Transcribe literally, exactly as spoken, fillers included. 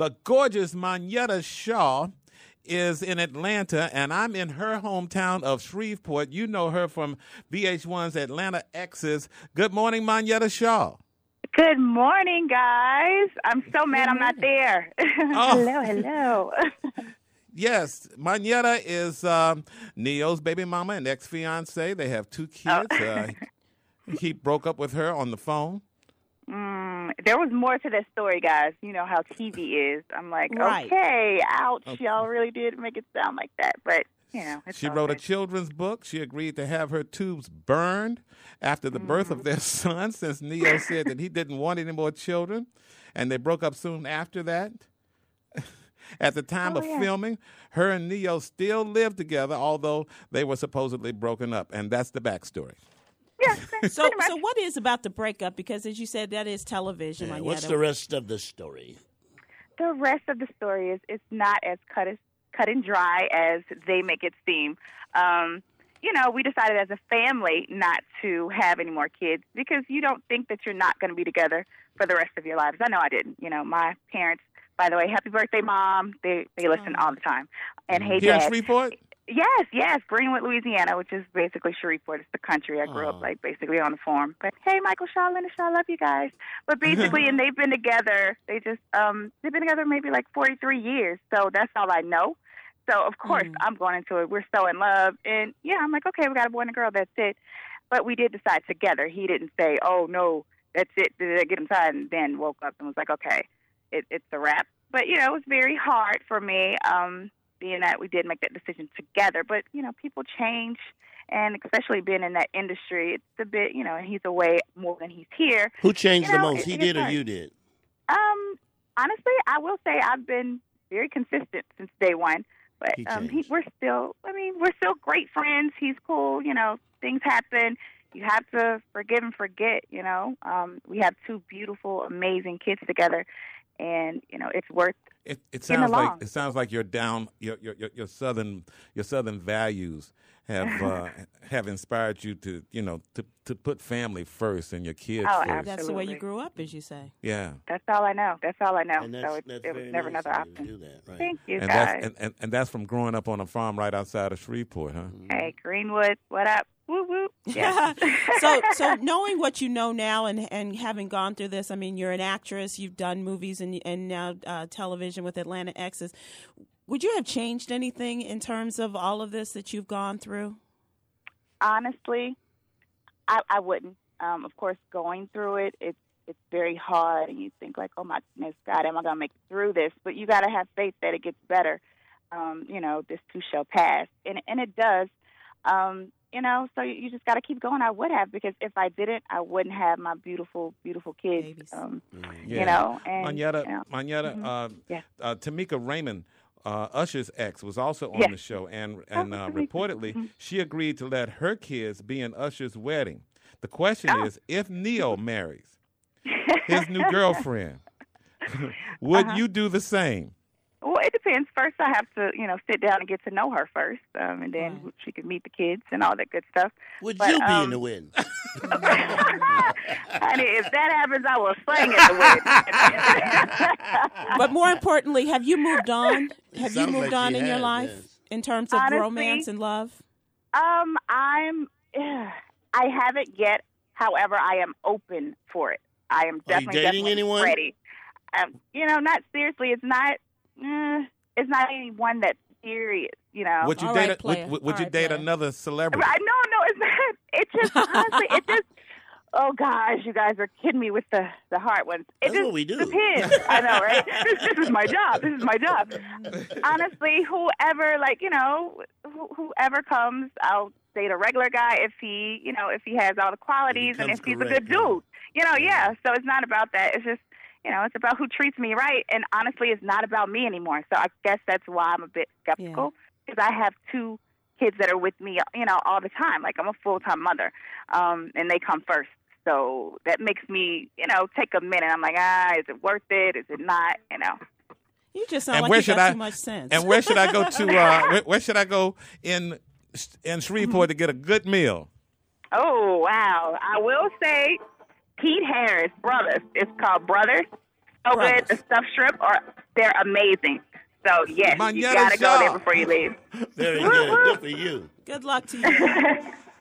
The gorgeous Monyetta Shaw is in Atlanta, and I'm in her hometown of Shreveport. You know her from V H one's Atlanta Exes. Good morning, Monyetta Shaw. Good morning, guys. I'm so mad I'm not there. Oh. Hello, hello. Yes, Monyetta is um, Neo's baby mama and ex-fiance. They have two kids. Oh. uh, he broke up with her on the phone. Mm, there was more to this story, guys. You know how T V is. I'm like, Right. okay, ouch. Okay. Y'all really did make it sound like that. But, you know, it's She all wrote a good. children's book. She agreed to have her tubes burned after the birth of their son, since Neo said that he didn't want any more children. And they broke up soon after that. At the time Oh, of yeah. filming, her and Neo still lived together, although they were supposedly broken up. And that's the backstory. Yeah, So, pretty much. so what is about the breakup? Because as you said, that is television. Yeah, Monyetta. what's the rest of the story? The rest of the story is it's not as cut as cut and dry as they make it seem. Um, you know, we decided as a family not to have any more kids because you don't think that you're not going to be together for the rest of your lives. I know I didn't. You know, my parents, by the way, happy birthday, Mom. They they listen all the time. And hey, Here in Dad. Shreveport? Yes, yes, Greenwood, Louisiana, which is basically Shreveport. It's the country. I grew Oh. up, like, basically on the farm. But, hey, Michael Shaw, Linda Shaw, love you guys. But basically, and they've been together, they just, um, they've been together maybe like forty-three years. So that's all I know. So, of course, Mm. I'm going into it. We're so in love. And, yeah, I'm like, okay, we got a boy and a girl. That's it. But we did decide together. He didn't say, oh, no, that's it. Did I get inside? And then woke up and was like, okay, it, it's a wrap. But, you know, it was very hard for me. Um, being that we did make that decision together. But, you know, people change, and especially being in that industry, it's a bit, you know, and he's away more than he's here. Who changed You know, the most? it- He it did gets or hard. you did? Um, honestly, I will say I've been very consistent since day one. But He um, he, changed. we're still, I mean, we're still great friends. He's cool. You know, things happen. You have to forgive and forget, you know. Um, we have two beautiful, amazing kids together. And, you know, it's worth It, it Getting sounds like along. it sounds like your down your your your, your southern your southern values have uh, have inspired you to you know to, to put family first and your kids Oh, first. That's the way you Absolutely. grew up, as you say. Yeah, That's all I know. That's all I know. And that's, so it, that's it was very never nice another of you to option. do that, right? Thank you, and guys. that's and, and, and that's from growing up on a farm right outside of Shreveport, huh? Hey, Greenwood, what up? Woo woo. Yeah. so, so knowing what you know now and, and having gone through this, I mean, you're an actress. You've done movies and and now uh, television with Atlanta Exes. Would you have changed anything in terms of all of this that you've gone through? Honestly, I, I wouldn't. Um, of course, going through it, it's it's very hard, and you think like, oh my goodness, God, am I gonna make it through this? But you got to have faith that it gets better. Um, you know, this too shall pass, and and it does. Um, you know, so you just got to keep going. I would have, because if I didn't, I wouldn't have my beautiful, beautiful kids. Babies. Um, Yeah. You know, and Monyetta, you know, Monyetta, mhm. uh, Yeah. uh, Tamika Raymond, uh, Usher's ex, was also on Yes. the show, and and Oh, uh, Tamika. reportedly Mhm. she agreed to let her kids be in Usher's wedding. The question Oh. is, if Neo marries his new girlfriend, would Uh-huh. you do the same? Well, it depends. First, I have to, you know, sit down and get to know her first, um, and then Right. she can meet the kids and all that good stuff. Would But, you be um, in the wedding? Honey, if that happens, I will sing at the wedding. But more importantly, have you moved on? Have you Sounds moved like on she in your has, life yes. in terms of Honestly, romance and love? um, I'm, I haven't yet. However, I am open for it. I am Are you definitely, dating definitely anyone? ready. Um, you know, not seriously. It's not. Uh, it's not anyone that's serious. You know. Would you All date? right, a, would player. would, would All you right, date player. another celebrity? I no, no, it's not. It just honestly, it just. Oh gosh, you guys are kidding me with the the hard ones. It That's just what we do. depends. I know, right? This, this is my job. This is my job. Honestly, whoever, like you know, wh- whoever comes, I'll date a regular guy if he, you know, if he has all the qualities and comes if he's a correct, good yeah. dude. You know, Yeah. yeah. So it's not about that. It's just, you know, it's about who treats me right. And honestly, it's not about me anymore. So I guess that's why I'm a bit skeptical, because I have two kids that are with me, you know, all the time. Like I'm a full-time mother, um, and they come first. So that makes me, you know, take a minute. I'm like, ah, is it worth it? Is it not? You know. You just sound And like where you should got I? too much sense. And where should I go to? Uh, where, where should I go in in Shreveport to get a good meal? Oh, wow. I will say Pete Harris Brothers. It's called Brothers so Brothers. good. The stuffed shrimp are they're amazing. So yes, you Manana gotta go there Shaw. before you leave. Very good. Good for you. Good luck to you.